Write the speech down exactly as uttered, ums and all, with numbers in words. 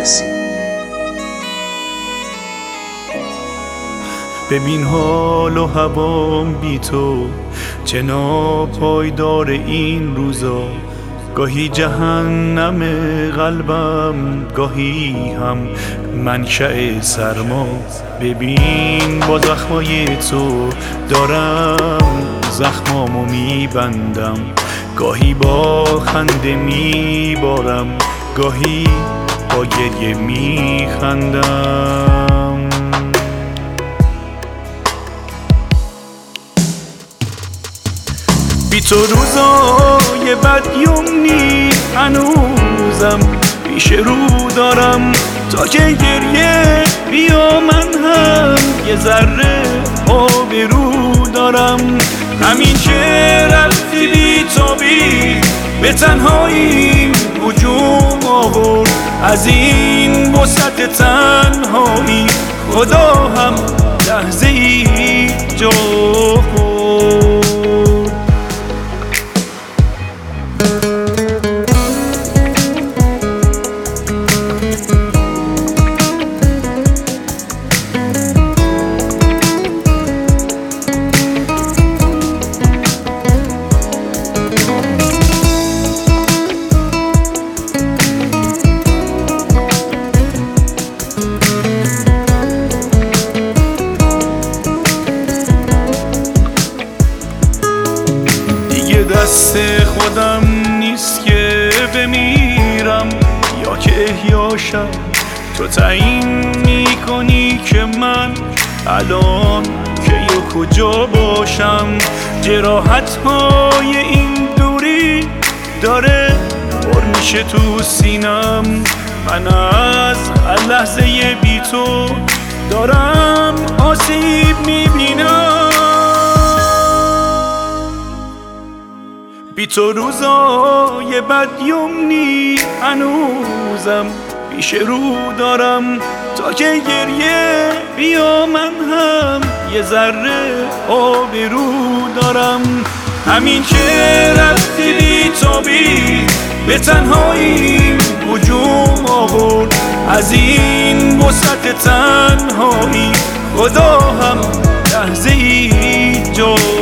عباسی. ببین حال و هوام بی تو چه ناپایدار این روزا، گاهی جهنم قلبم گاهی هم منشأ سرما. ببین با زخمای تو دارم زخمامو میبندم، گاهی با خنده میبارم گاهی با گریه میخندم. بی تو روزای بد یمنی هنوزم پیش رو دارم، تا که گریه بیا من هم یه ذره آبرو دارم. همین که رفتی بی تو بی به تنهایی هجوم آورد، از این وسط تنهایی خدا هم لحظه ای جا خورد. دست خودم نیست که بمیرم یا که احیاشم، تو تعیین میکنی که من الان که یا کجا باشم. جراحت های این دوری داره پر میشه تو سینم، من از هر لحظه بی تو دارم آسیب میبینم. بی تو روزای بد یمنی هنوزم پیش رو دارم، تا که گریه بیا من هم یه ذره آبرو دارم. همین که رفتی بی تو بی به تنهایی هجوم آورد، از این وسط تنهایی خدا هم لحظه ای جا